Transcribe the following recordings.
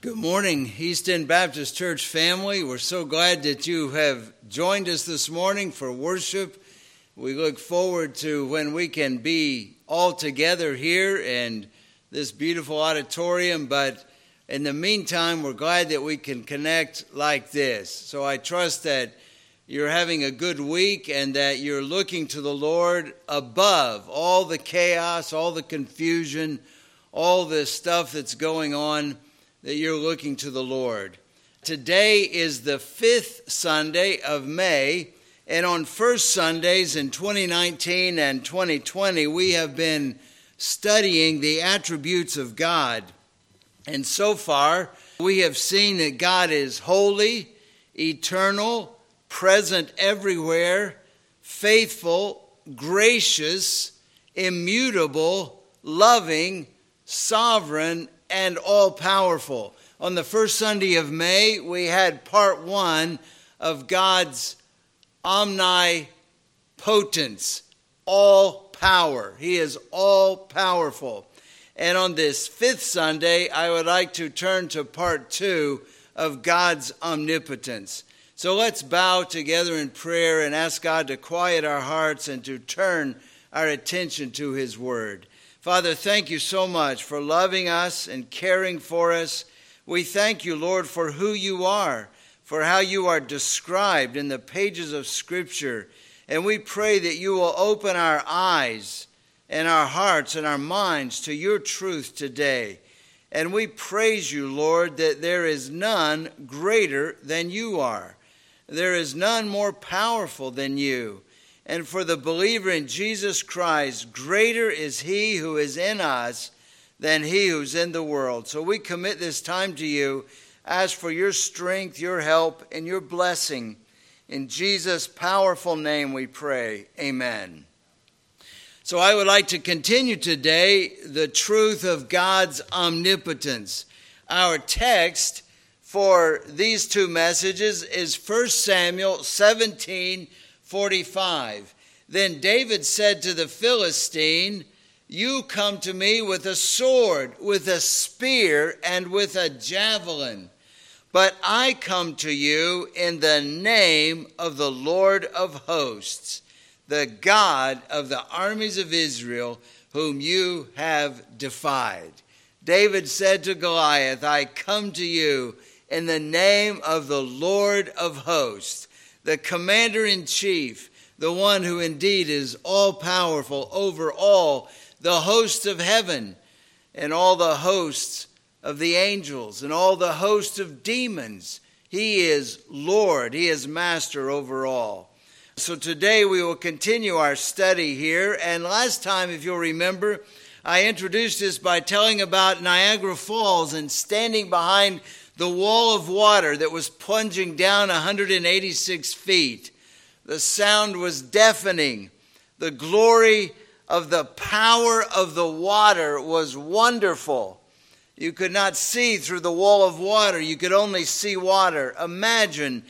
Good morning, East End Baptist Church family. We're so glad that you have joined us this morning for worship. We look forward to when we can be all together here in this beautiful auditorium, but in the meantime, we're glad that we can connect like this. So I trust that you're having a good week and that you're looking to the Lord above all the chaos, all the confusion, all the stuff that's going on, that you're looking to the Lord. Today is the 5th Sunday of May, and on first Sundays in 2019 and 2020, we have been studying the attributes of God. And so far, we have seen that God is holy, eternal, present everywhere, faithful, gracious, immutable, loving, sovereign, and all-powerful. On the first Sunday of May, we had part 1 of God's omnipotence, all power. He is all-powerful. And on this 5th Sunday, I would like to turn to part 2 of God's omnipotence. So let's bow together in prayer and ask God to quiet our hearts and to turn our attention to His Word. Father, thank you so much for loving us and caring for us. We thank you, Lord, for who you are, for how you are described in the pages of Scripture. And we pray that you will open our eyes and our hearts and our minds to your truth today. And we praise you, Lord, that there is none greater than you are. There is none more powerful than you. And for the believer in Jesus Christ, greater is he who is in us than he who's in the world. So we commit this time to you, ask for your strength, your help, and your blessing. In Jesus' powerful name we pray. Amen. So I would like to continue today the truth of God's omnipotence. Our text for these two messages is 1 Samuel 17:45. Then David said to the Philistine, "You come to me with a sword, with a spear, and with a javelin. But I come to you in the name of the Lord of hosts, the God of the armies of Israel, whom you have defied." David said to Goliath, "I come to you in the name of the Lord of hosts, the commander-in-chief, the one who indeed is all-powerful over all the hosts of heaven and all the hosts of the angels and all the hosts of demons. He is Lord. He is master over all." So today we will continue our study here. And last time, if you'll remember, I introduced this by telling about Niagara Falls and standing behind the wall of water that was plunging down 186 feet. The sound was deafening. The glory of the power of the water was wonderful. You could not see through the wall of water. You could only see water. Imagine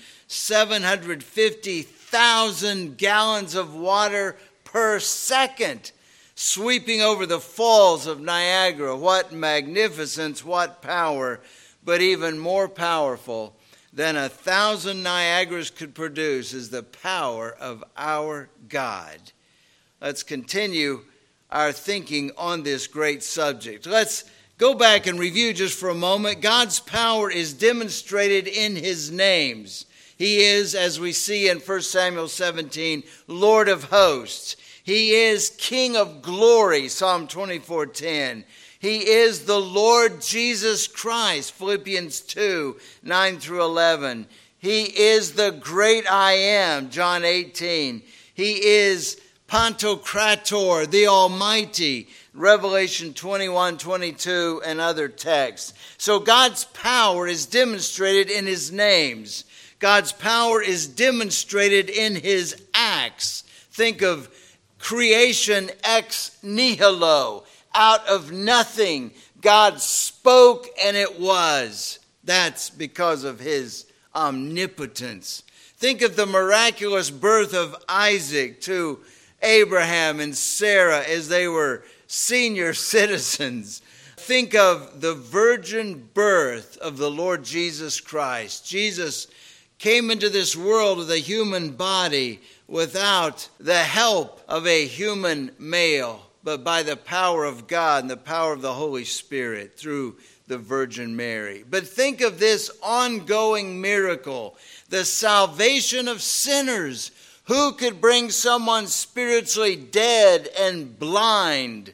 750,000 gallons of water per second sweeping over the falls of Niagara. What magnificence, what power. But even more powerful than 1,000 Niagaras could produce is the power of our God. Let's continue our thinking on this great subject. Let's go back and review just for a moment. God's power is demonstrated in his names. He is, as we see in 1 Samuel 17, Lord of hosts. He is King of glory, Psalm 24:10. He is the Lord Jesus Christ, Philippians 2:9-11. He is the great I am, John 18. He is Pantocrator, the Almighty, Revelation 21:22 and other texts. So God's power is demonstrated in his names. God's power is demonstrated in his acts. Think of creation ex nihilo. Out of nothing, God spoke and it was. That's because of his omnipotence. Think of the miraculous birth of Isaac to Abraham and Sarah as they were senior citizens. Think of the virgin birth of the Lord Jesus Christ. Jesus came into this world with a human body without the help of a human male, but by the power of God and the power of the Holy Spirit through the Virgin Mary. But think of this ongoing miracle, the salvation of sinners. Who could bring someone spiritually dead and blind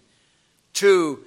to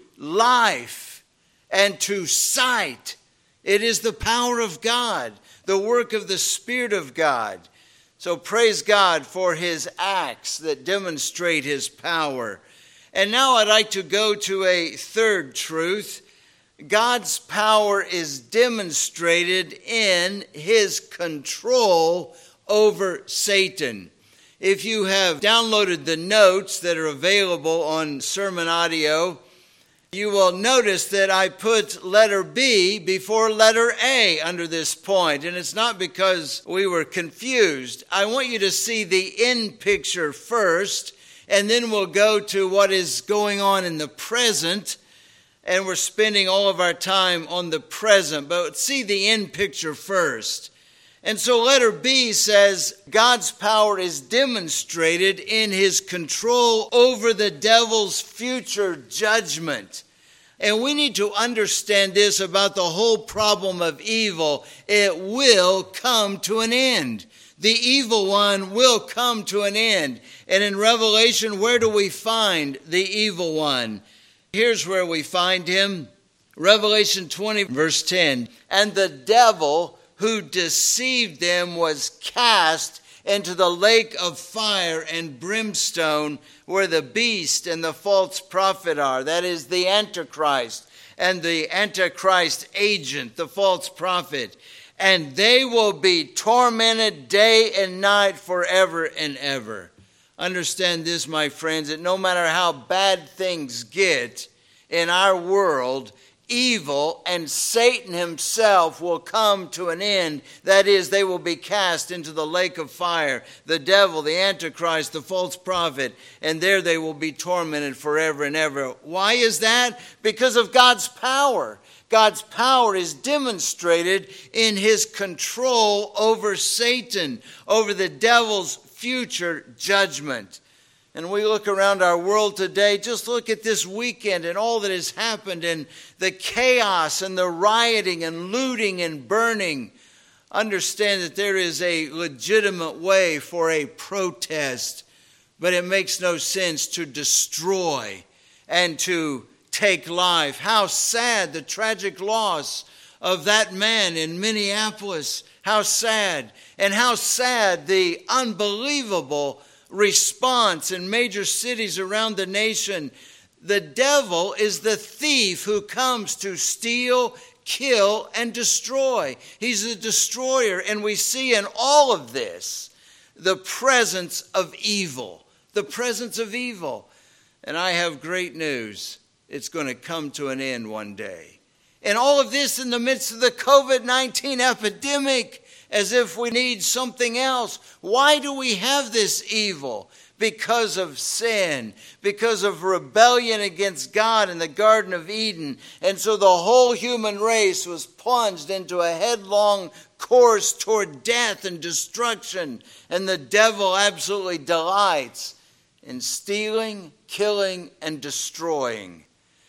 life and to sight? It is the power of God, the work of the Spirit of God. So praise God for his acts that demonstrate his power. And now I'd like to go to a third truth. God's power is demonstrated in his control over Satan. If you have downloaded the notes that are available on Sermon Audio, you will notice that I put letter B before letter A under this point. And it's not because we were confused. I want you to see the in picture first, and then we'll go to what is going on in the present. And we're spending all of our time on the present. But see the in picture first. And so letter B says, God's power is demonstrated in his control over the devil's future judgment. And we need to understand this about the whole problem of evil. It will come to an end. The evil one will come to an end. And in Revelation, where do we find the evil one? Here's where we find him. Revelation 20, verse 10. And the devil who deceived them was cast into the lake of fire and brimstone, where the beast and the false prophet are. That is the Antichrist and the Antichrist agent, the false prophet. And they will be tormented day and night forever and ever. Understand this, my friends, that no matter how bad things get in our world, evil and Satan himself will come to an end. That is, they will be cast into the lake of fire. The devil, the Antichrist, the false prophet, and there they will be tormented forever and ever. Why is that? Because of God's power. God's power is demonstrated in his control over Satan, over the devil's future judgment. And we look around our world today, just look at this weekend and all that has happened and the chaos and the rioting and looting and burning. Understand that there is a legitimate way for a protest, but it makes no sense to destroy and to take life. How sad the tragic loss of that man in Minneapolis. How sad. And how sad the unbelievable response in major cities around the nation. The devil is the thief who comes to steal, kill, and destroy. He's a destroyer, and we see in all of this the presence of evil. The presence of evil. And I have great news. It's going to come to an end one day. And all of this in the midst of the COVID-19 epidemic, as if we need something else. Why do we have this evil? Because of sin, because of rebellion against God in the Garden of Eden. And so the whole human race was plunged into a headlong course toward death and destruction. And the devil absolutely delights in stealing, killing, and destroying.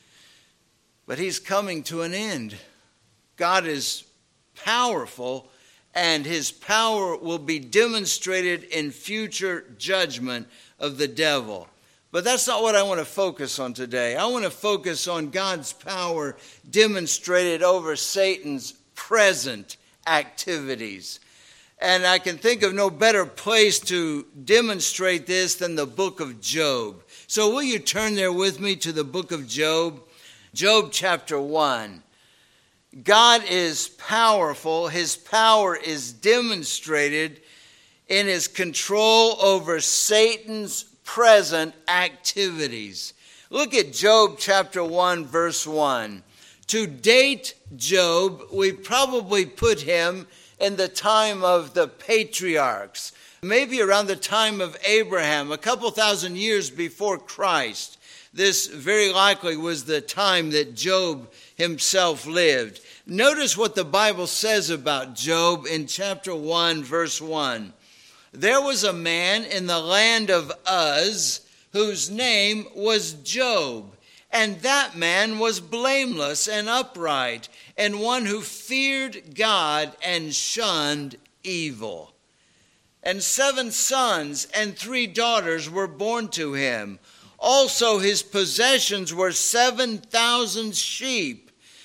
But he's coming to an end. God is powerful, and his power will be demonstrated in future judgment of the devil. But that's not what I want to focus on today. I want to focus on God's power demonstrated over Satan's present activities. And I can think of no better place to demonstrate this than the book of Job. So will you turn there with me to the book of Job? Job chapter 1. God is powerful. His power is demonstrated in his control over Satan's present activities. Look at Job chapter 1, verse 1. To date Job, we probably put him in the time of the patriarchs, maybe around the time of Abraham, a couple thousand years before Christ. This very likely was the time that Job himself lived. Notice what the Bible says about Job in chapter 1, verse 1. There was a man in the land of Uz whose name was Job, and that man was blameless and upright, and one who feared God and shunned evil. And 7 sons and 3 daughters were born to him. Also his possessions were 7,000 sheep,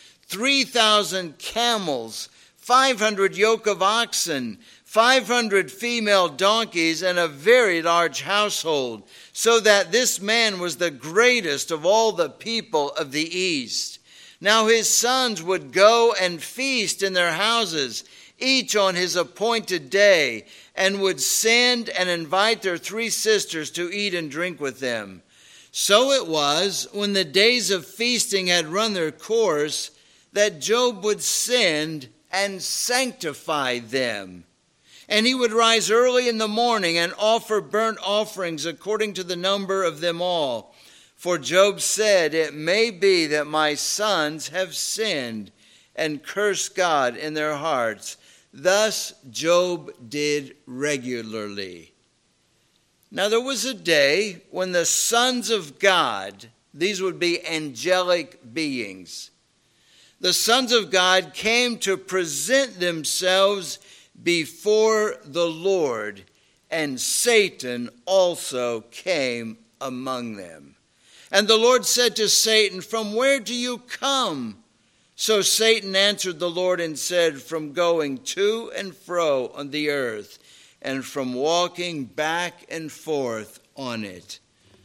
3,000 camels, 500 yoke of oxen, 500 female donkeys, and a very large household, so that this man was the greatest of all the people of the East. Now his sons would go and feast in their houses, each on his appointed day, and would send and invite their 3 sisters to eat and drink with them. So it was, when the days of feasting had run their course, that Job would send and sanctify them. And he would rise early in the morning and offer burnt offerings according to the number of them all. For Job said, "It may be that my sons have sinned and cursed God in their hearts." Thus Job did regularly. Now there was a day when the sons of God, these would be angelic beings, the sons of God came to present themselves before the Lord, and Satan also came among them. And the Lord said to Satan, "From where do you come?" So Satan answered the Lord and said, "From going to and fro on the earth, and from walking back and forth on it."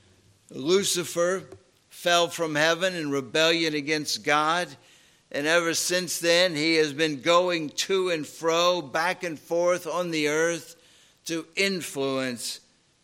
Lucifer fell from heaven in rebellion against God, and ever since then he has been going to and fro, back and forth on the earth to influence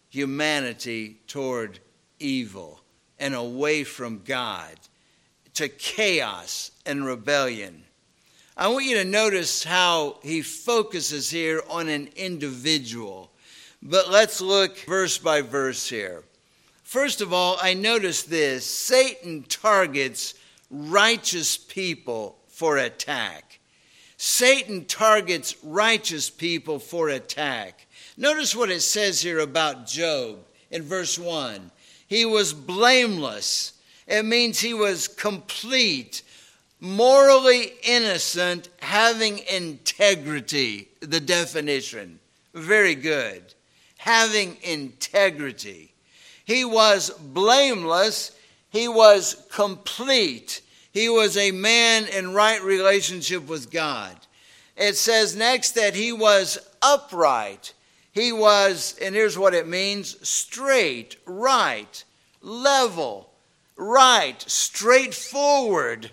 humanity toward evil and away from God, to chaos and rebellion. I want you to notice how he focuses here on an individual. But let's look verse by verse here. First of all, I notice this: Satan targets righteous people for attack. Satan targets righteous people for attack. Notice what it says here about Job in verse 1. He was blameless. It means he was complete, morally innocent, having integrity, the definition. Very good. Having integrity. He was blameless. He was complete. He was a man in right relationship with God. It says next that he was upright. He was, and here's what it means, straight, right, level, right, straightforward.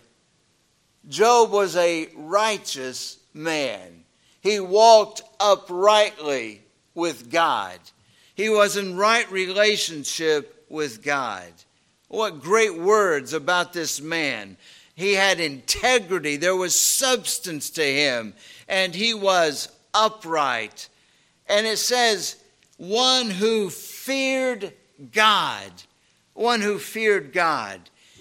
Job was a righteous man. He walked uprightly with God. He was in right relationship with God. What great words about this man. He had integrity. There was substance to him. And he was upright. And it says, one who feared God. One who feared God.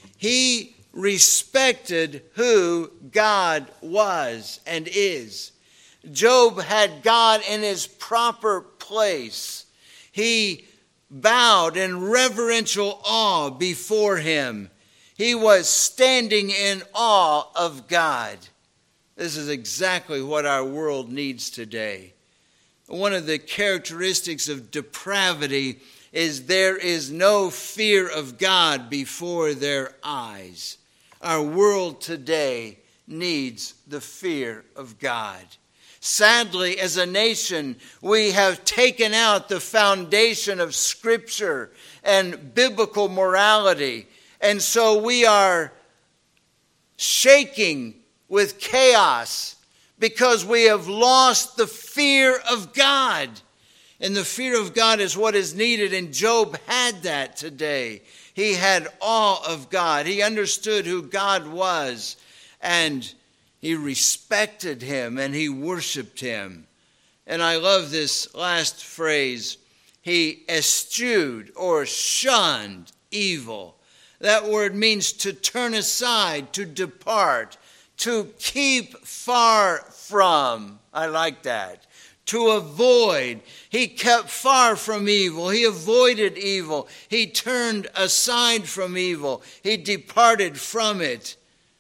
He respected who God was and is. Job had God in his proper place. He bowed in reverential awe before him. He was standing in awe of God. This is exactly what our world needs today. One of the characteristics of depravity is there is no fear of God before their eyes. Our world today needs the fear of God. Sadly, as a nation, we have taken out the foundation of Scripture and biblical morality. And so we are shaking with chaos because we have lost the fear of God. And the fear of God is what is needed. And Job had that today. He had awe of God. He understood who God was. And he respected him and he worshiped him. And I love this last phrase. He eschewed or shunned evil. That word means to turn aside, to depart, to keep far from. I like that. To avoid. He kept far from evil. He avoided evil. He turned aside from evil. He departed from it.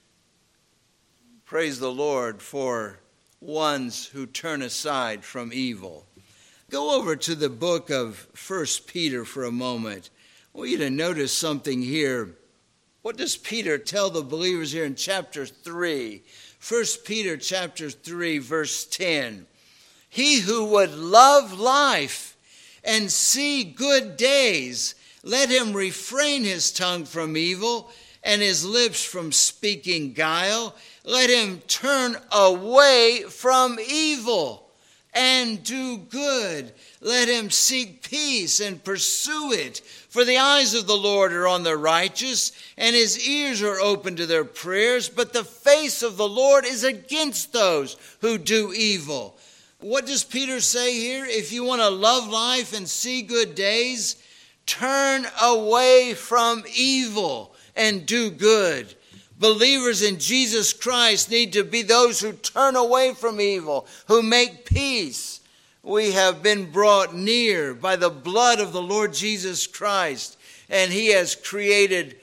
Praise the Lord for ones who turn aside from evil. Go over to the book of 1 Peter for a moment. I want you to notice something here. What does Peter tell the believers here in chapter 3? 1 Peter chapter 3, verse 10. He who would love life and see good days, let him refrain his tongue from evil and his lips from speaking guile. Let him turn away from evil and do good. Let him seek peace and pursue it. For the eyes of the Lord are on the righteous, and his ears are open to their prayers. But the face of the Lord is against those who do evil. What does Peter say here? If you want to love life and see good days, turn away from evil and do good. Believers in Jesus Christ need to be those who turn away from evil, who make peace. We have been brought near by the blood of the Lord Jesus Christ, and he has created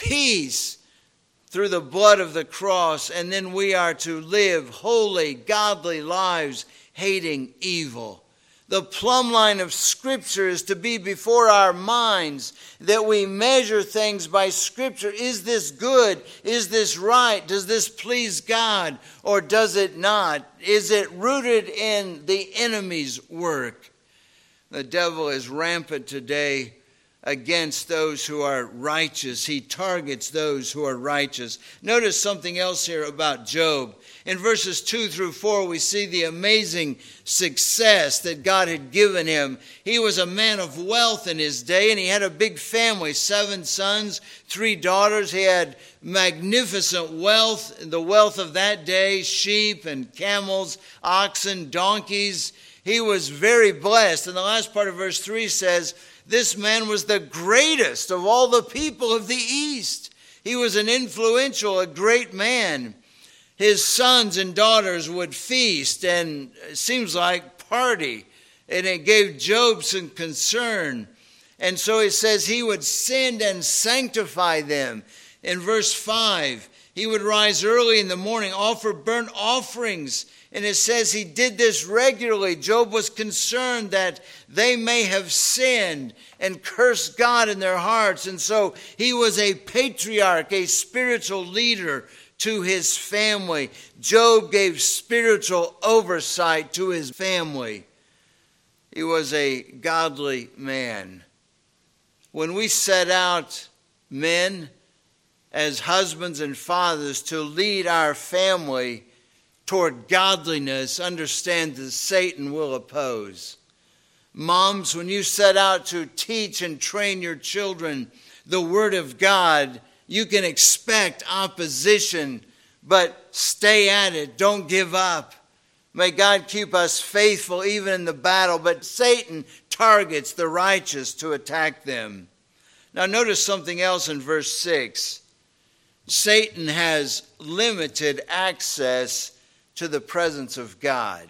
peace through the blood of the cross, and then we are to live holy, godly lives, hating evil. The plumb line of Scripture is to be before our minds, that we measure things by Scripture. Is this good? Is this right? Does this please God? Or does it not? Is it rooted in the enemy's work? The devil is rampant today against those who are righteous. He targets those who are righteous. Notice something else here about Job. In verses 2 through 4, we see the amazing success that God had given him. He was a man of wealth in his day, and he had a big family, 7 sons, 3 daughters. He had magnificent wealth, the wealth of that day, sheep and camels, oxen, donkeys. He was very blessed. And the last part of verse 3 says, this man was the greatest of all the people of the East. He was an influential, a great man. His sons and daughters would feast and it seems like party. And it gave Job some concern. And so it says he would send and sanctify them. In verse 5, he would rise early in the morning, offer burnt offerings. And it says he did this regularly. Job was concerned that they may have sinned and cursed God in their hearts. And so he was a patriarch, a spiritual leader to his family. Job gave spiritual oversight to his family. He was a godly man. When we set out, men, as husbands and fathers, to lead our family toward godliness, understand that Satan will oppose. Moms, when you set out to teach and train your children the Word of God, you can expect opposition, but stay at it. Don't give up. May God keep us faithful even in the battle, but Satan targets the righteous to attack them. Now notice something else in verse 6. Satan has limited access to the presence of God.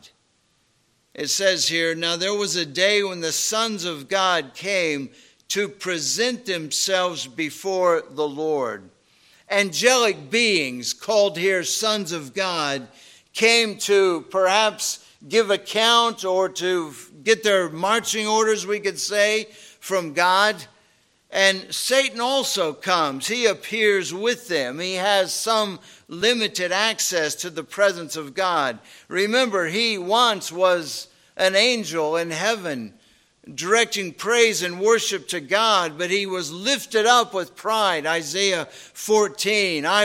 It says here, now there was a day when the sons of God came to present themselves before the Lord. Angelic beings, called here sons of God, came to perhaps give account or to get their marching orders, we could say, from God. And Satan also comes. He appears with them. He has some limited access to the presence of God. Remember, he once was an angel in heaven, directing praise and worship to God, but he was lifted up with pride. Isaiah 14, I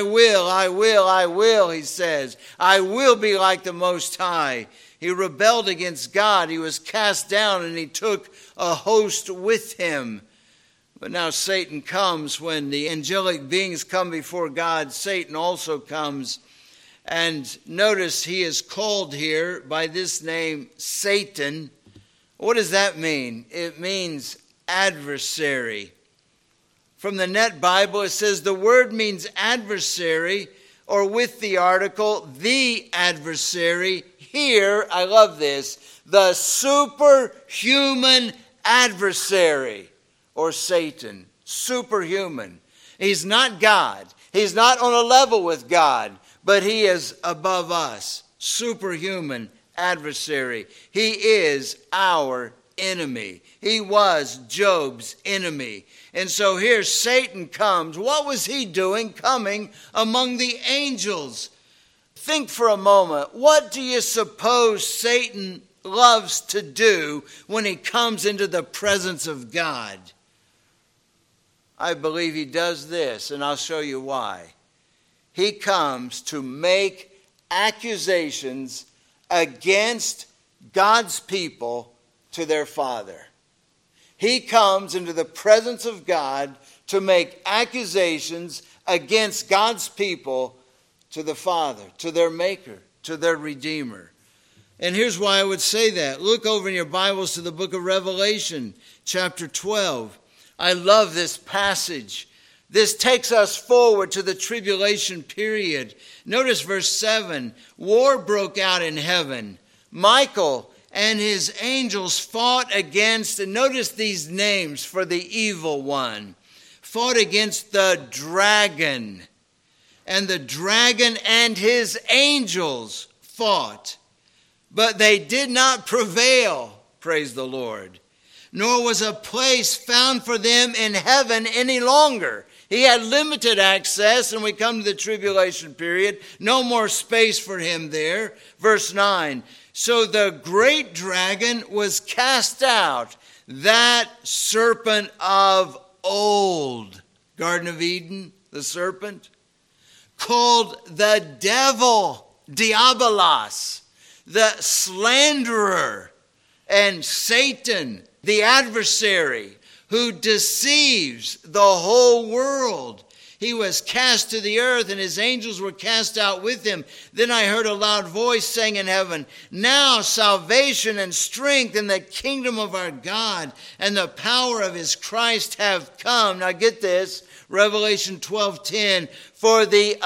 will, he says. I will be like the Most High. He rebelled against God. He was cast down and he took a host with him. But now Satan comes. When the angelic beings come before God, Satan also comes. And notice he is called here by this name, Satan. What does that mean? It means adversary. From the Net Bible, it says the word means adversary, or with the article, the adversary. Here, I love this, the superhuman adversary, or Satan, superhuman. He's not God. He's not on a level with God, but he is above us, superhuman adversary. He is our enemy. He was Job's enemy. And so here Satan comes. What was he doing coming among the angels? Think for a moment. What do you suppose Satan loves to do when he comes into the presence of God? I believe he does this, and I'll show you why. He comes to make accusations against God's people to their Father. He comes into the presence of God to make accusations against God's people to the Father, to their Maker, to their Redeemer. And here's why I would say that. Look over in your Bibles to the book of Revelation, chapter 12. I love this passage. This takes us forward to the tribulation period. Notice verse 7. War broke out in heaven. Michael and his angels fought against, and notice these names for the evil one, fought against the dragon. And the dragon and his angels fought, but they did not prevail, praise the Lord. Nor was a place found for them in heaven any longer. He had limited access, and we come to the tribulation period. No more space for him there. Verse 9. So the great dragon was cast out, that serpent of old. Garden of Eden, the serpent. Called the devil, Diabolos, the slanderer, and Satan, the adversary, who deceives the whole world. He was cast to the earth, and his angels were cast out with him. Then I heard a loud voice saying in heaven, now salvation and strength in the kingdom of our God and the power of his Christ have come. Now get this, Revelation 12:10, for the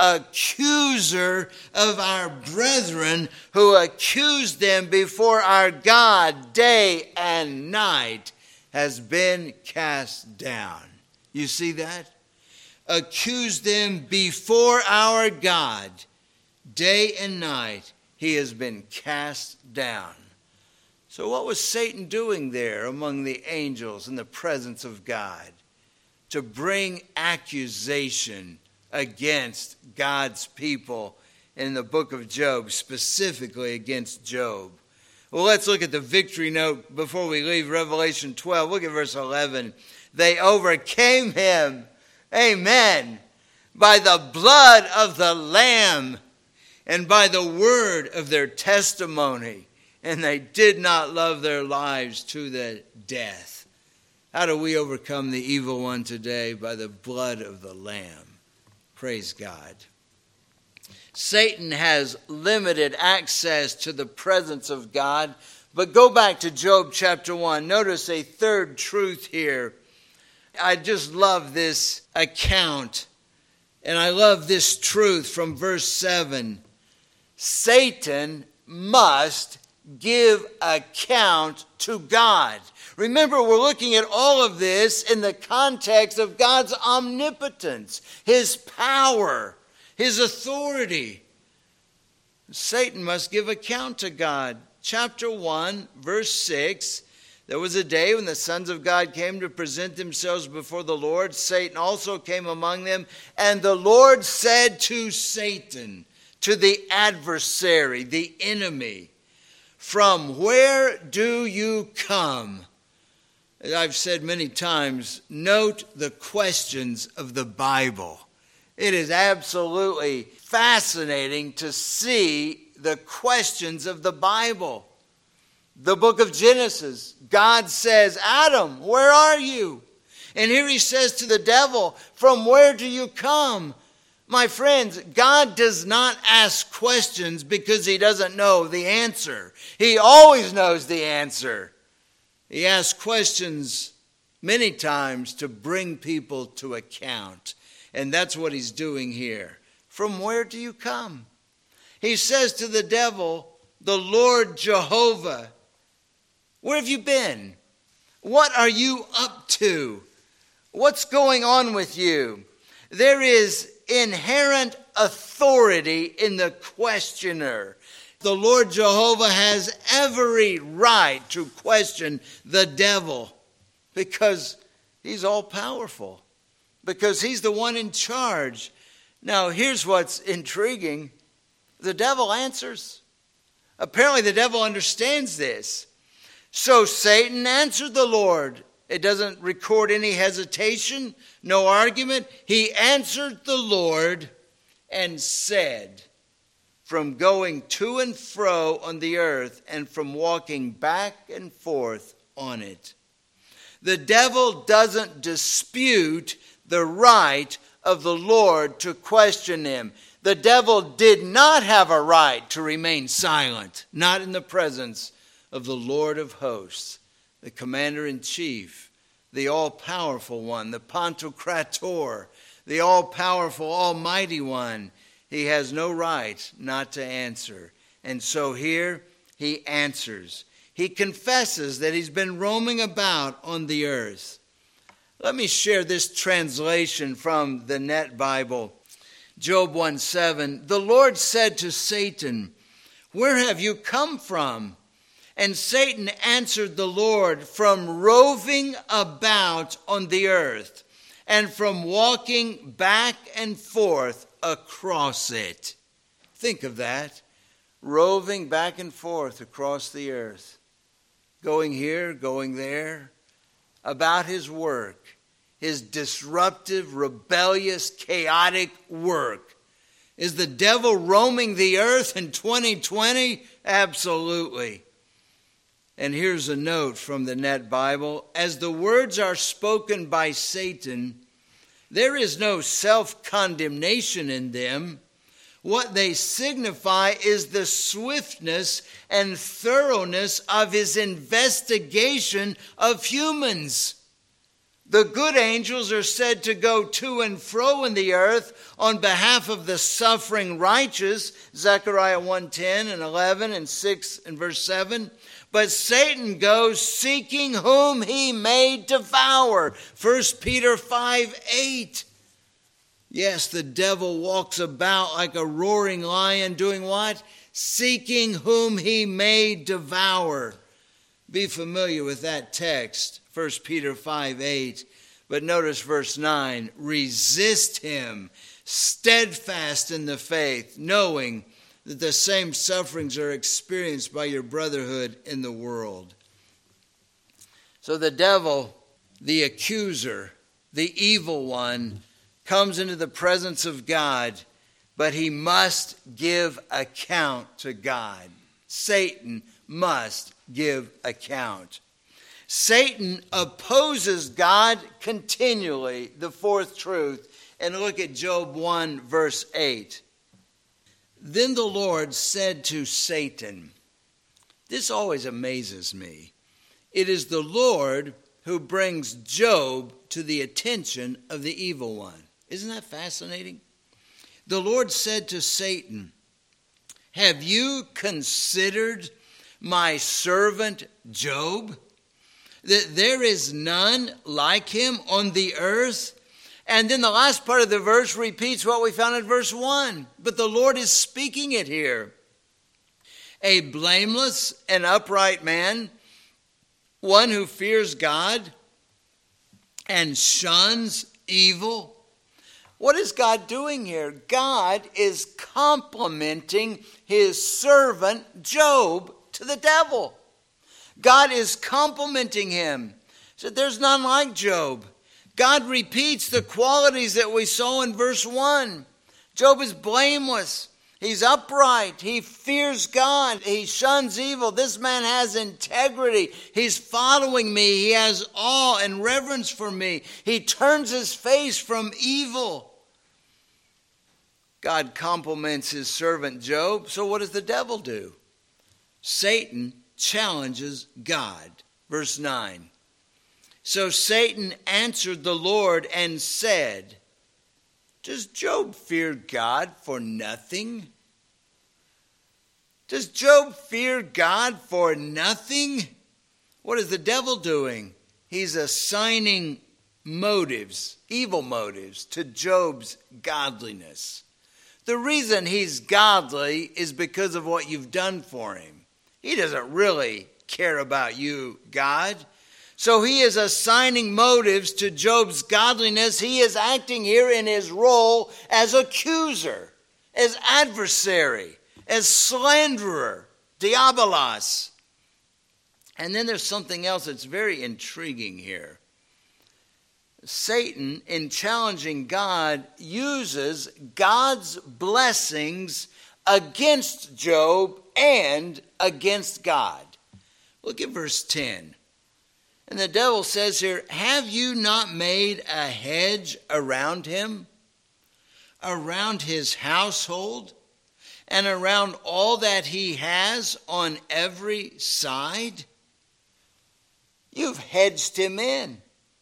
accuser of our brethren who accused them before our God day and night has been cast down. You see that? Accused them before our God day and night. He has been cast down. So what was Satan doing there among the angels in the presence of God? To bring accusation against God's people in the book of Job, specifically against Job. Well, let's look at the victory note before we leave Revelation 12. Look at verse 11. They overcame him, amen, by the blood of the Lamb and by the word of their testimony. And they did not love their lives to the death. How do we overcome the evil one today? By the blood of the Lamb. Praise God. Satan has limited access to the presence of God. But go back to Job chapter 1. Notice a third truth here. I just love this account. And I love this truth from verse 7. Satan must give account to God. Remember, we're looking at all of this in the context of God's omnipotence, his power, his authority. Satan must give account to God. Chapter 1, verse 6. There was a day when the sons of God came to present themselves before the Lord. Satan also came among them. And the Lord said to Satan, to the adversary, the enemy, from where do you come? I've said many times, note the questions of the Bible. It is absolutely fascinating to see the questions of the Bible. The book of Genesis, God says, Adam, where are you? And here he says to the devil, from where do you come? My friends, God does not ask questions because he doesn't know the answer. He always knows the answer. He asks questions many times to bring people to account. And that's what he's doing here. From where do you come? He says to the devil, the Lord Jehovah, where have you been? What are you up to? What's going on with you? There is inherent authority in the questioner. The Lord Jehovah has every right to question the devil because he's all powerful, because he's the one in charge. Now, here's what's intriguing. The devil answers. Apparently, the devil understands this. So Satan answered the Lord. It doesn't record any hesitation, no argument. He answered the Lord and said, from going to and fro on the earth and from walking back and forth on it. The devil doesn't dispute the right of the Lord to question him. The devil did not have a right to remain silent, not in the presence of the Lord of hosts, the commander-in-chief, the all-powerful one, the Pantocrator, the all-powerful, almighty one. He has no right not to answer. And so here he answers. He confesses that he's been roaming about on the earth. Let me share this translation from the Net Bible. Job 1:7. The Lord said to Satan, where have you come from? And Satan answered the Lord, from roving about on the earth and from walking back and forth across it. Think of that. Roving back and forth across the earth. Going here, going there. About his work. His disruptive, rebellious, chaotic work. Is the devil roaming the earth in 2020? Absolutely. And here's a note from the Net Bible. As the words are spoken by Satan, there is no self-condemnation in them. What they signify is the swiftness and thoroughness of his investigation of humans. The good angels are said to go to and fro in the earth on behalf of the suffering righteous, Zechariah 1:10 and 11 and 6 and verse 7. But Satan goes seeking whom he may devour, 1 Peter 5:8. Yes, the devil walks about like a roaring lion doing what? Seeking whom he may devour. Be familiar with that text, 1 Peter 5:8. But notice verse 9. Resist him, steadfast in the faith, knowing that the same sufferings are experienced by your brotherhood in the world. So the devil, the accuser, the evil one, comes into the presence of God, but he must give account to God. Satan must give account. Satan opposes God continually, the fourth truth. And look at Job 1, verse 8. Then the Lord said to Satan, this always amazes me. It is the Lord who brings Job to the attention of the evil one. Isn't that fascinating? The Lord said to Satan, have you considered my servant Job? That there is none like him on the earth? And then the last part of the verse repeats what we found in verse 1. But the Lord is speaking it here. A blameless and upright man, one who fears God and shuns evil. What is God doing here? God is complimenting his servant Job to the devil. God is complimenting him. He said, there's none like Job. God repeats the qualities that we saw in verse 1. Job is blameless. He's upright. He fears God. He shuns evil. This man has integrity. He's following me. He has awe and reverence for me. He turns his face from evil. God compliments his servant Job. So what does the devil do? Satan challenges God. Verse 9. So Satan answered the Lord and said, does Job fear God for nothing? Does Job fear God for nothing? What is the devil doing? He's assigning motives, evil motives, to Job's godliness. The reason he's godly is because of what you've done for him. He doesn't really care about you, God. So he is assigning motives to Job's godliness. He is acting here in his role as accuser, as adversary, as slanderer, diabolos. And then there's something else that's very intriguing here. Satan, in challenging God, uses God's blessings against Job and against God. Look at verse 10. And the devil says here, have you not made a hedge around him, around his household, and around all that he has on every side? You've hedged him in.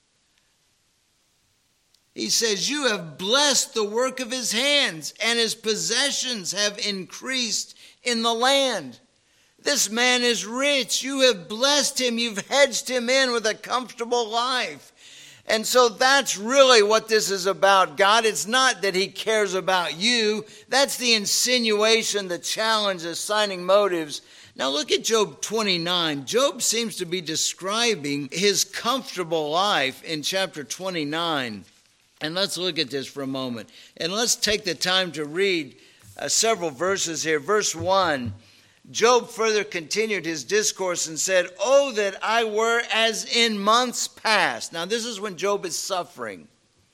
He says, you have blessed the work of his hands, and his possessions have increased in the land. This man is rich. You have blessed him. You've hedged him in with a comfortable life. And so that's really what this is about, God. It's not that he cares about you. That's the insinuation, the challenge, assigning motives. Now look at Job 29. Job seems to be describing his comfortable life in chapter 29. And let's look at this for a moment. And let's take the time to read several verses here. Verse 1. Job further continued his discourse and said, oh, that I were as in months past. Now this is when Job is suffering.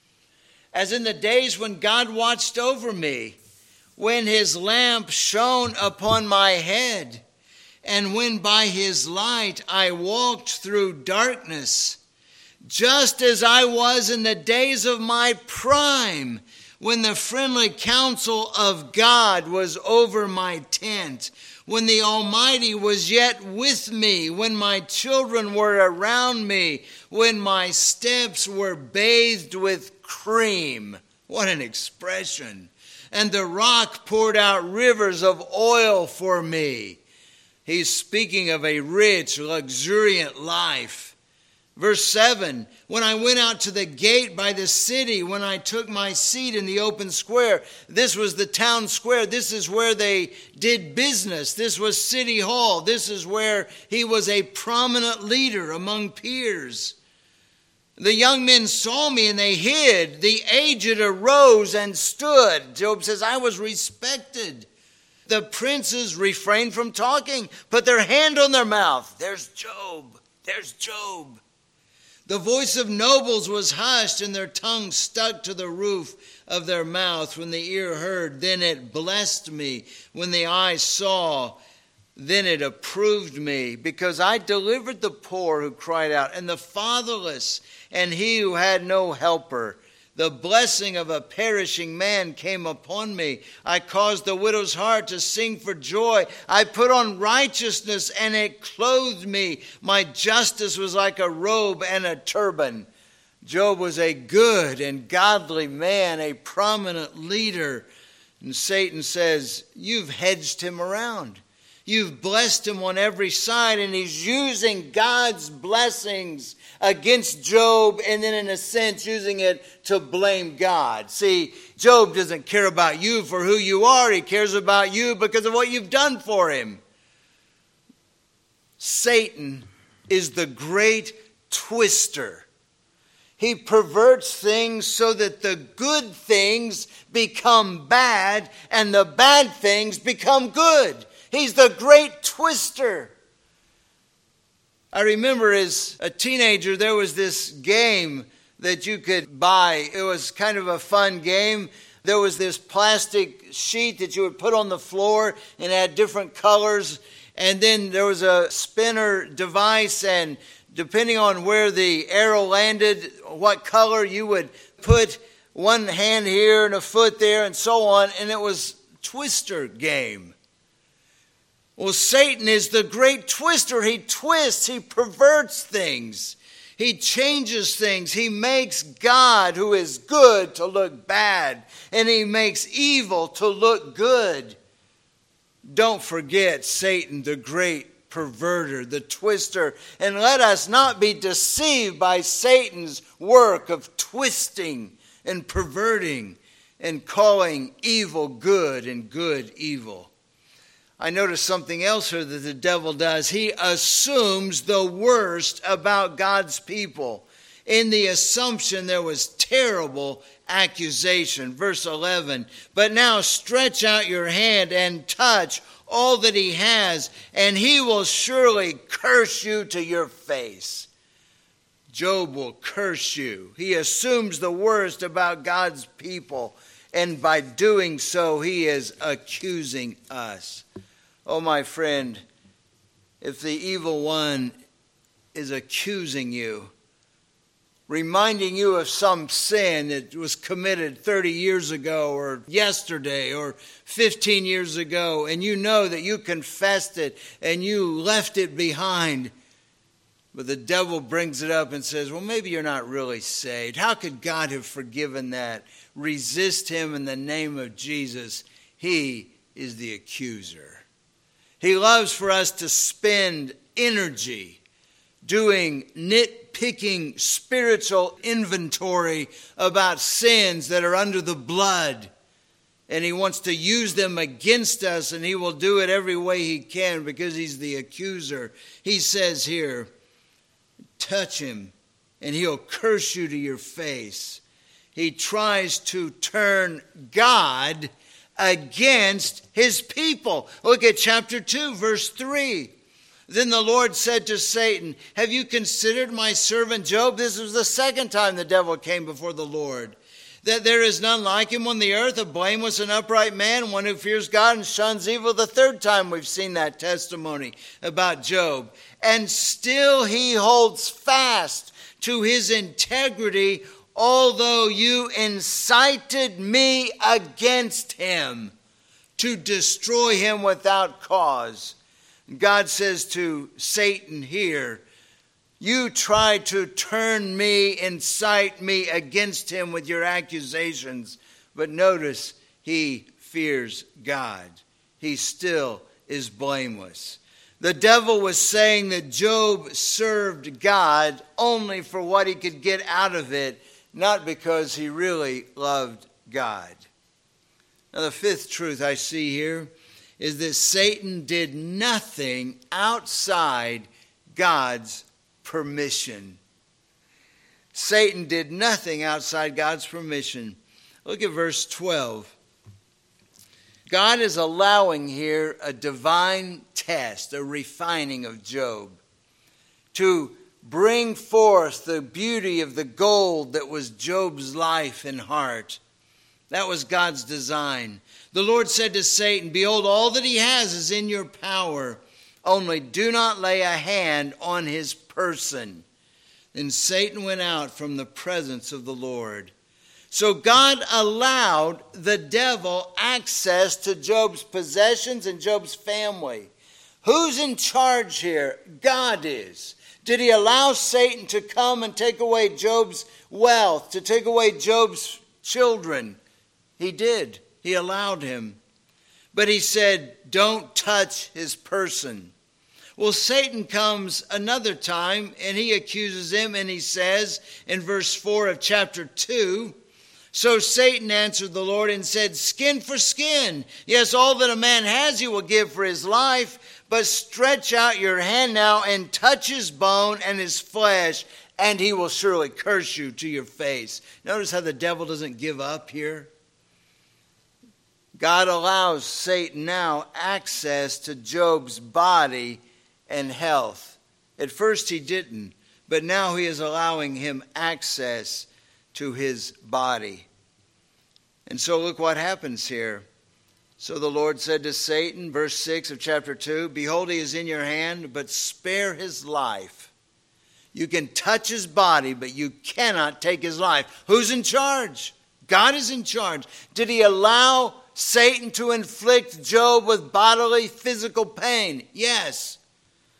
As in the days when God watched over me, when his lamp shone upon my head, and when by his light I walked through darkness, just as I was in the days of my prime, when the friendly counsel of God was over my tent, when the Almighty was yet with me, when my children were around me, when my steps were bathed with cream. What an expression. And the rock poured out rivers of oil for me. He's speaking of a rich, luxuriant life. Verse 7, when I went out to the gate by the city, when I took my seat in the open square, this was the town square. This is where they did business. This was City Hall. This is where he was a prominent leader among peers. The young men saw me and they hid. The aged arose and stood. Job says, I was respected. The princes refrained from talking, put their hand on their mouth. There's Job. There's Job. The voice of nobles was hushed, and their tongue stuck to the roof of their mouth. When the ear heard, then it blessed me. When the eye saw, then it approved me. Because I delivered the poor who cried out, and the fatherless, and he who had no helper. The blessing of a perishing man came upon me. I caused the widow's heart to sing for joy. I put on righteousness, and it clothed me. My justice was like a robe and a turban. Job was a good and godly man, a prominent leader. And Satan says, you've hedged him around. You've blessed him on every side, and he's using God's blessings against Job, and then in a sense using it to blame God. See, Job doesn't care about you for who you are. He cares about you because of what you've done for him. Satan is the great twister. He perverts things so that the good things become bad and the bad things become good. He's the great twister. I remember as a teenager, there was this game that you could buy. It was kind of a fun game. There was this plastic sheet that you would put on the floor, and it had different colors. And then there was a spinner device, and depending on where the arrow landed, what color, you would put one hand here and a foot there and so on. And it was a twister game. Well, Satan is the great twister. He twists, he perverts things. He changes things. He makes God, who is good, to look bad, and he makes evil to look good. Don't forget Satan, the great perverter, the twister, and let us not be deceived by Satan's work of twisting and perverting and calling evil good and good evil. I noticed something else here that the devil does. He assumes the worst about God's people. In the assumption, there was terrible accusation. Verse 11, but now stretch out your hand and touch all that he has, and he will surely curse you to your face. Job will curse you. He assumes the worst about God's people, and by doing so, he is accusing us. Oh, my friend, if the evil one is accusing you, reminding you of some sin that was committed 30 years ago or yesterday or 15 years ago, and you know that you confessed it and you left it behind, but the devil brings it up and says, well, maybe you're not really saved. How could God have forgiven that? Resist him in the name of Jesus. He is the accuser. He loves for us to spend energy doing nitpicking spiritual inventory about sins that are under the blood. And he wants to use them against us, and he will do it every way he can because he's the accuser. He says here, touch him and he'll curse you to your face. He tries to turn God against his people. Look at chapter 2, verse 3. Then the Lord said to Satan, have you considered my servant Job? This was the second time the devil came before the Lord. That there is none like him on the earth, a blameless and upright man, one who fears God and shuns evil. The third time we've seen that testimony about Job. And still he holds fast to his integrity, although you incited me against him to destroy him without cause. God says to Satan here, you tried to turn me, incite me against him with your accusations. But notice, he fears God. He still is blameless. The devil was saying that Job served God only for what he could get out of it, not because he really loved God. Now, the fifth truth I see here is that Satan did nothing outside God's permission. Satan did nothing outside God's permission. Look at verse 12. God is allowing here a divine test, a refining of Job, to bring forth the beauty of the gold that was Job's life and heart. That was God's design. The Lord said to Satan, behold, all that he has is in your power. Only do not lay a hand on his person. Then Satan went out from the presence of the Lord. So God allowed the devil access to Job's possessions and Job's family. Who's in charge here? God is. Did he allow Satan to come and take away Job's wealth, to take away Job's children? He did. He allowed him. But he said, don't touch his person. Well, Satan comes another time and he accuses him, and he says in verse 4 of chapter 2, so Satan answered the Lord and said, skin for skin. Yes, all that a man has he will give for his life, but stretch out your hand now and touch his bone and his flesh, and he will surely curse you to your face. Notice how the devil doesn't give up here. God allows Satan now access to Job's body and health. At first he didn't, but now he is allowing him access to his body. And so look what happens here. So the Lord said to Satan, verse 6 of chapter 2, behold, he is in your hand, but spare his life. You can touch his body, but you cannot take his life. Who's in charge? God is in charge. Did he allow Satan to inflict Job with bodily, physical pain? Yes.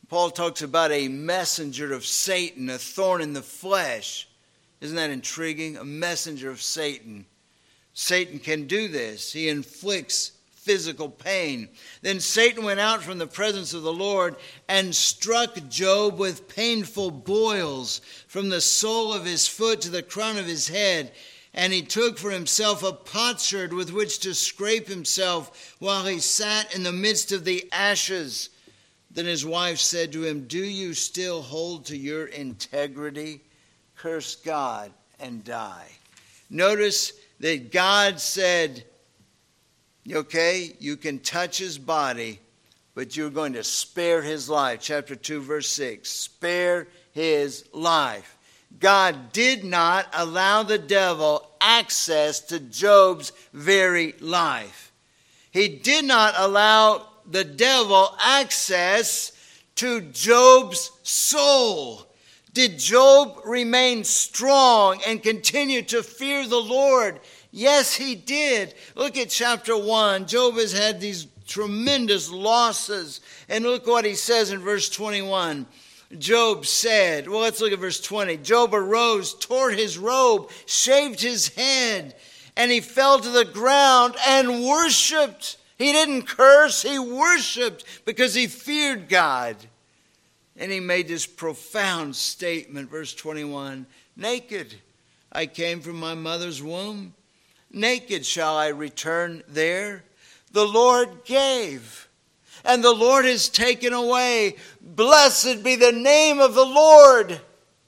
Paul talks about a messenger of Satan, a thorn in the flesh. Isn't that intriguing? A messenger of Satan. Satan can do this. He inflicts physical pain. Then Satan went out from the presence of the Lord and struck Job with painful boils from the sole of his foot to the crown of his head. And he took for himself a potsherd with which to scrape himself while he sat in the midst of the ashes. Then his wife said to him, "Do you still hold to your integrity? Curse God and die." Notice that God said, okay, you can touch his body, but you're going to spare his life. Chapter 2, verse 6. Spare his life. God did not allow the devil access to Job's very life. He did not allow the devil access to Job's soul. Did Job remain strong and continue to fear the Lord? Yes, he did. Look at chapter 1. Job has had these tremendous losses. And look what he says in verse 21. Job said, well, let's look at verse 20. Job arose, tore his robe, shaved his head, and he fell to the ground and worshiped. He didn't curse, he worshiped because he feared God. And he made this profound statement, verse 21, "Naked I came from my mother's womb. Naked shall I return there. The Lord gave, and the Lord has taken away. Blessed be the name of the Lord."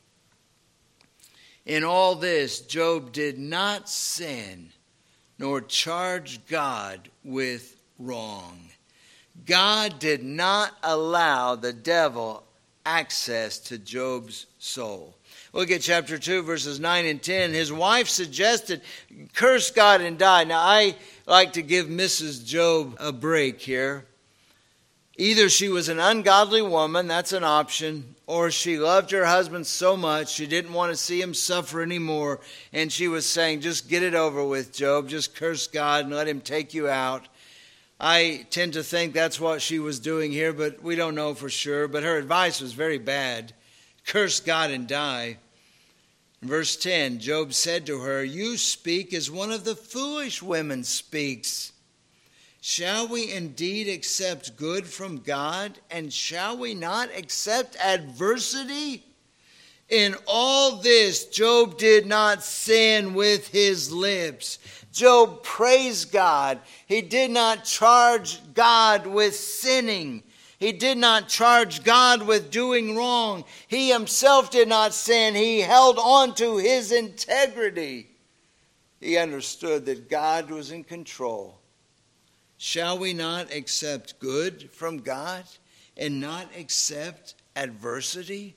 In all this, Job did not sin, nor charge God with wrong. God did not allow the devil access to Job's soul. Look at chapter 2, verses 9 and 10. His wife suggested, "Curse God and die." Now, I like to give Mrs. Job a break here. Either she was an ungodly woman, that's an option, or she loved her husband so much she didn't want to see him suffer anymore, and she was saying, just get it over with, Job. Just curse God and let him take you out. I tend to think that's what she was doing here, but we don't know for sure. But her advice was very bad. Curse God and die. In verse 10, Job said to her, "You speak as one of the foolish women speaks. Shall we indeed accept good from God, and shall we not accept adversity?" In all this, Job did not sin with his lips. Job praised God. He did not charge God with sinning. He did not charge God with doing wrong. He himself did not sin. He held on to his integrity. He understood that God was in control. Shall we not accept good from God and not accept adversity?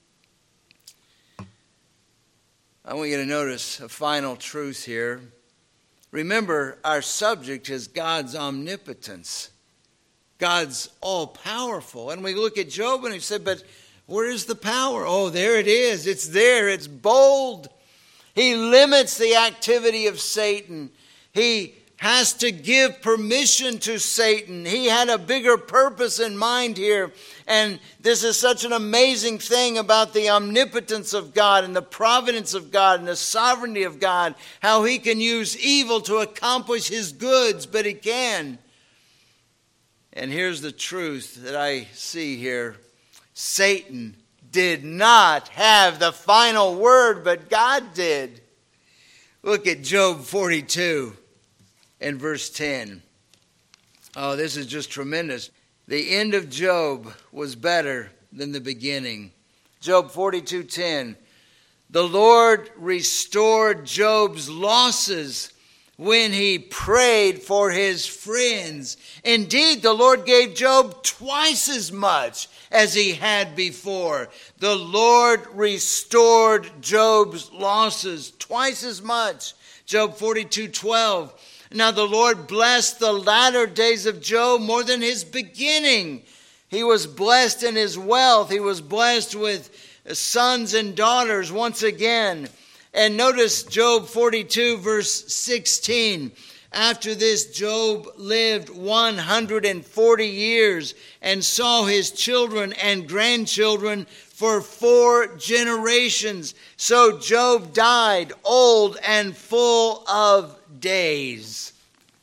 I want you to notice a final truth here. Remember, our subject is God's omnipotence. God's all-powerful. And we look at Job and he said, but where is the power? Oh, there it is. It's there. It's bold. He limits the activity of Satan. He has to give permission to Satan. He had a bigger purpose in mind here. And this is such an amazing thing about the omnipotence of God and the providence of God and the sovereignty of God, how he can use evil to accomplish his goods, but he can. And here's the truth that I see here. Satan did not have the final word, but God did. Look at Job 42 and verse 10. Oh, this is just tremendous. The end of Job was better than the beginning. Job 42:10. The Lord restored Job's losses when he prayed for his friends. Indeed, the Lord gave Job twice as much as he had before. The Lord restored Job's losses twice as much. Job 42:12. Now the Lord blessed the latter days of Job more than his beginning. He was blessed in his wealth. He was blessed with sons and daughters once again. And notice Job 42 verse 16. After this, Job lived 140 years and saw his children and grandchildren for 4 generations. So Job died old and full of days.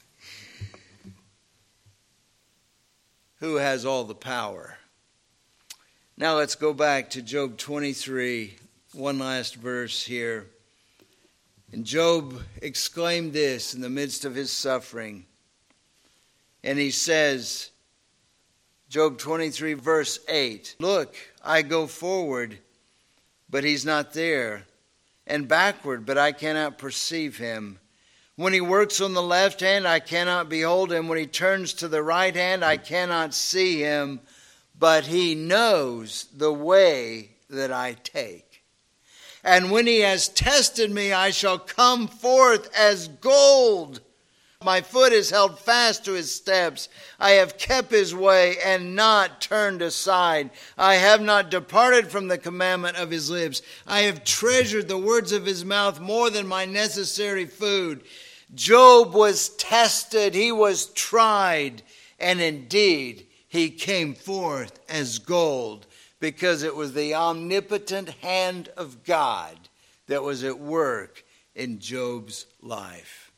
Who has all the power? Now let's go back to Job 23, one last verse here. And Job exclaimed this in the midst of his suffering. And he says, Job 23 verse 8, "Look, I go forward, but he's not there, and backward, but I cannot perceive him. When he works on the left hand, I cannot behold him. When he turns to the right hand, I cannot see him, but he knows the way that I take. And when he has tested me, I shall come forth as gold. My foot is held fast to his steps. I have kept his way and not turned aside. I have not departed from the commandment of his lips. I have treasured the words of his mouth more than my necessary food." Job was tested, he was tried, and indeed he came forth as gold, because it was the omnipotent hand of God that was at work in Job's life.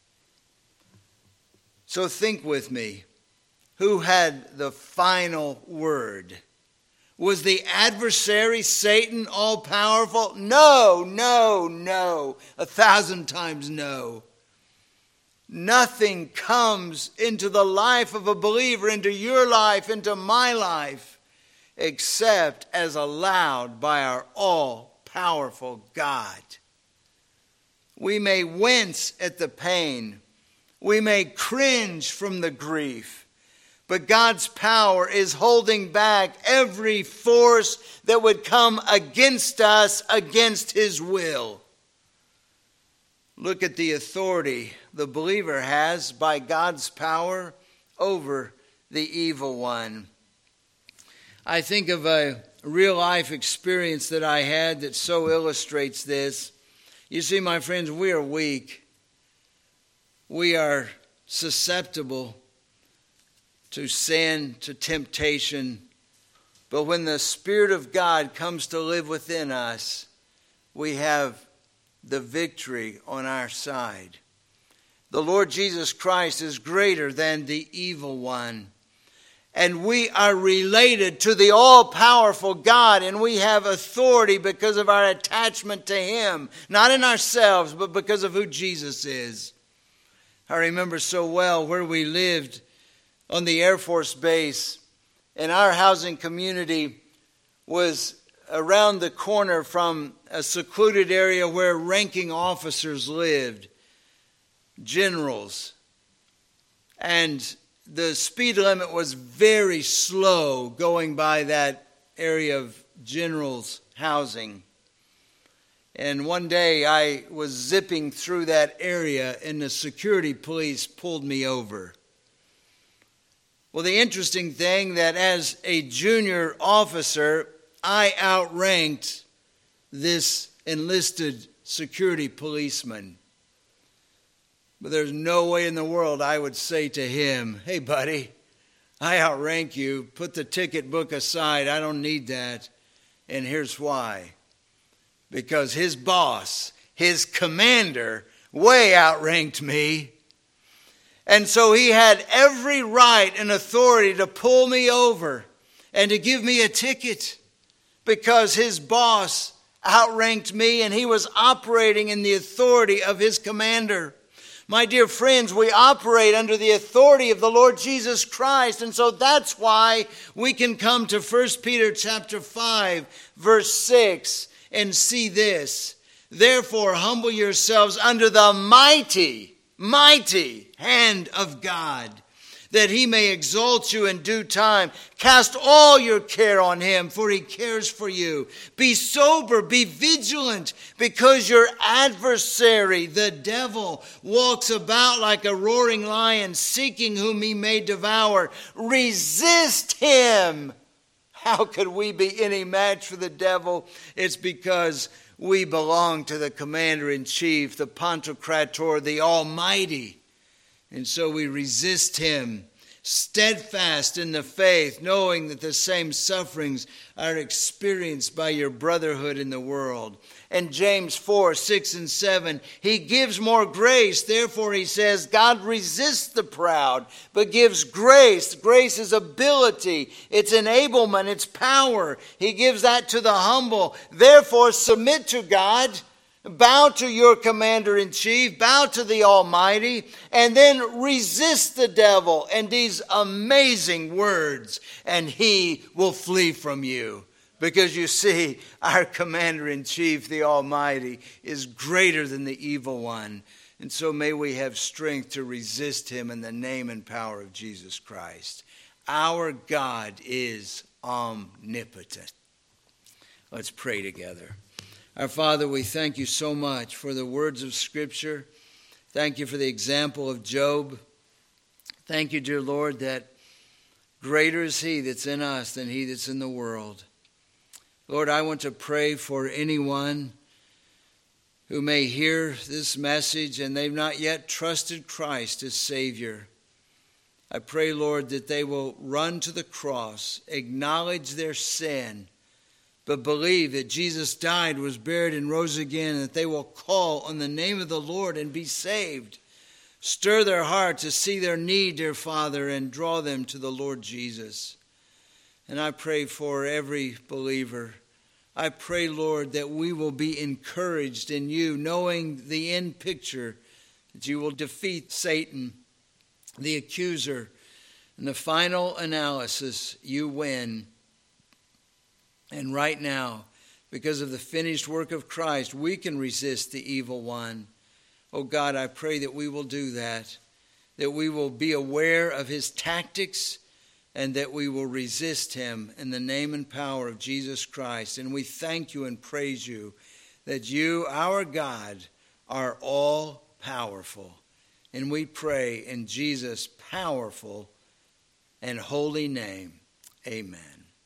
So think with me, who had the final word? Was the adversary, Satan, all-powerful? No, no, no. 1,000 times no. Nothing comes into the life of a believer, into your life, into my life, except as allowed by our all-powerful God. We may wince at the pain. We may cringe from the grief. But God's power is holding back every force that would come against us, against his will. Look at the authority the believer has by God's power over the evil one. I think of a real life experience that I had that so illustrates this. You see, my friends, we are weak. We are susceptible to sin, to temptation. But when the Spirit of God comes to live within us, we have the victory on our side. The Lord Jesus Christ is greater than the evil one. And we are related to the all-powerful God, and we have authority because of our attachment to him. Not in ourselves, but because of who Jesus is. I remember so well where we lived on the Air Force Base, and our housing community was around the corner from a secluded area where ranking officers lived, generals. And the speed limit was very slow going by that area of generals' housing. And one day I was zipping through that area and the security police pulled me over. Well, the interesting thing that as a junior officer, I outranked this enlisted security policeman. But there's no way in the world I would say to him, "Hey, buddy, I outrank you. Put the ticket book aside. I don't need that." And here's why. Because his boss, his commander, way outranked me. And so he had every right and authority to pull me over and to give me a ticket because his boss outranked me and he was operating in the authority of his commander. My dear friends, we operate under the authority of the Lord Jesus Christ. And so that's why we can come to 1 Peter chapter 5, verse 6 and see this. "Therefore, humble yourselves under the mighty hand of God, that he may exalt you in due time. Cast all your care on him, for he cares for you. Be sober, be vigilant, because your adversary, the devil, walks about like a roaring lion, seeking whom he may devour. Resist him." How could we be any match for the devil? It's because we belong to the Commander-in-Chief, the Pantocrator, the Almighty. And so we resist him, steadfast in the faith, knowing that the same sufferings are experienced by your brotherhood in the world. And James 4, 6 and 7, he gives more grace. Therefore, he says, God resists the proud, but gives grace. Grace is ability, it's enablement, it's power. He gives that to the humble. Therefore, submit to God. Bow to your commander-in-chief, bow to the Almighty, and then resist the devil. And these amazing words, and he will flee from you. Because you see, our commander-in-chief, the Almighty, is greater than the evil one. And so may we have strength to resist him in the name and power of Jesus Christ. Our God is omnipotent. Let's pray together. Our Father, we thank you so much for the words of Scripture. Thank you for the example of Job. Thank you, dear Lord, that greater is he that's in us than he that's in the world. Lord, I want to pray for anyone who may hear this message and they've not yet trusted Christ as Savior. I pray, Lord, that they will run to the cross, acknowledge their sin, but believe that Jesus died, was buried, and rose again, and that they will call on the name of the Lord and be saved. Stir their heart to see their need, dear Father, and draw them to the Lord Jesus. And I pray for every believer. I pray, Lord, that we will be encouraged in you, knowing the end picture, that you will defeat Satan, the accuser. In the final analysis, you win. And right now, because of the finished work of Christ, we can resist the evil one. Oh God, I pray that we will do that we will be aware of his tactics, and that we will resist him in the name and power of Jesus Christ. And we thank you and praise you that you, our God, are all powerful. And we pray in Jesus' powerful and holy name. Amen.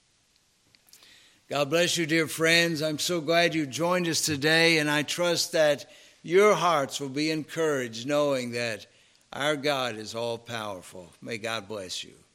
God bless you, dear friends. I'm so glad you joined us today, and I trust that your hearts will be encouraged knowing that our God is all powerful. May God bless you.